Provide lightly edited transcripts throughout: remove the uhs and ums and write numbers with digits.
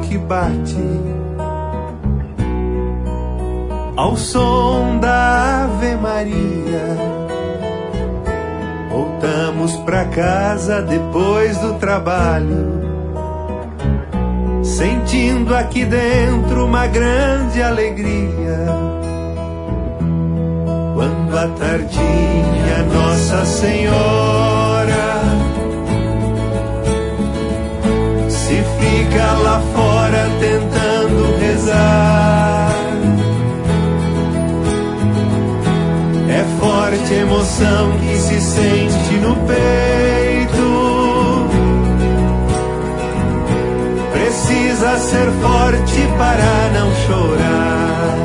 que bate ao som da Ave Maria. Voltamos pra casa depois do trabalho, sentindo aqui dentro uma grande alegria. Quando à tardinha Nossa Senhora se fica lá fora tentando rezar, é forte a emoção que se sente no peito. Precisa ser forte para não chorar.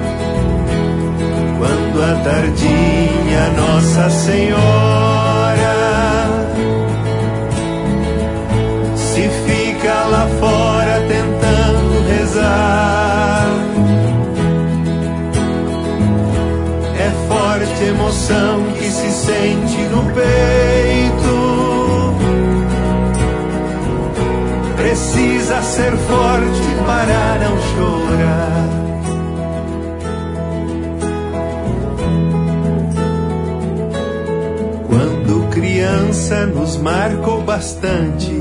Quando à tardinha Nossa Senhora se fica lá fora tentando rezar, é forte a emoção que se sente no peito. Precisa ser forte para não chorar. Quando criança nos marcou bastante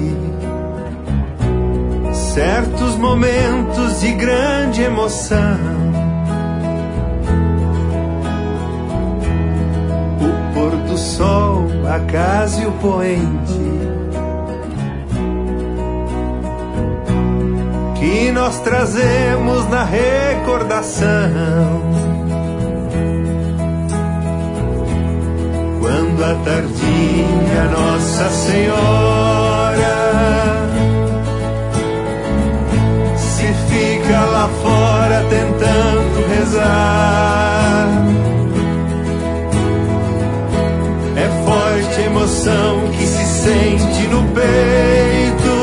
certos momentos de grande emoção. O pôr do sol, a casa e o poente que nós trazemos na recordação. Quando à tardinha Nossa Senhora se fica lá fora tentando rezar, é forte a emoção que se sente no peito.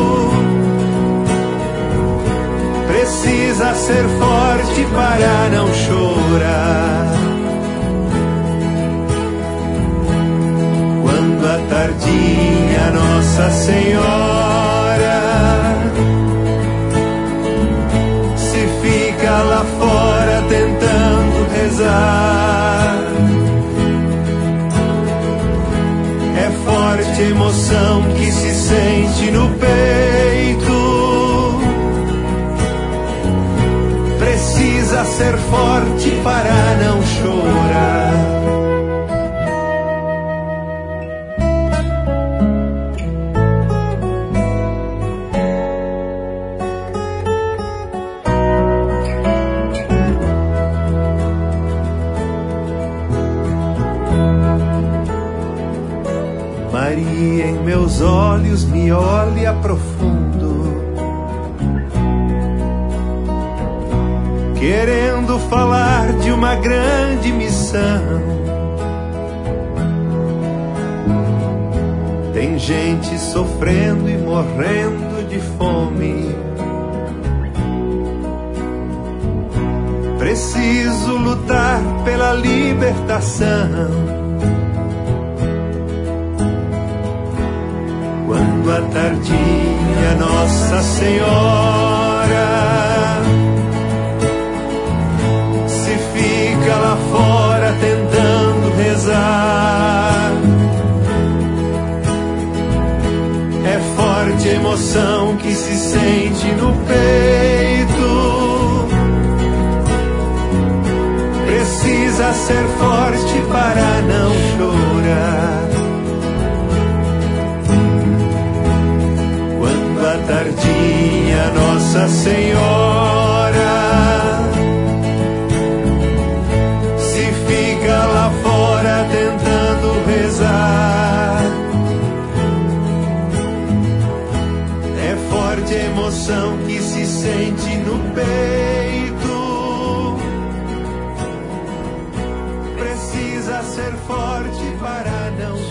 Precisa ser forte para não chorar. Quando à tardinha Nossa Senhora se fica lá fora tentando rezar, é forte a emoção que se sente no peito. Precisa ser forte para não chorar. Maria, em meus olhos me olhe a profundo, querendo falar de uma grande missão. Tem gente sofrendo e morrendo de fome. Preciso lutar pela libertação. Quando à tardinha Nossa Senhora se fica lá fora tentando rezar, é forte a emoção que se sente no peito. Precisa ser forte para não chorar. Quando à tardinha Nossa Senhora se fica lá fora tentando rezar, é forte a emoção que se sente no peito. Precisa ser forte para não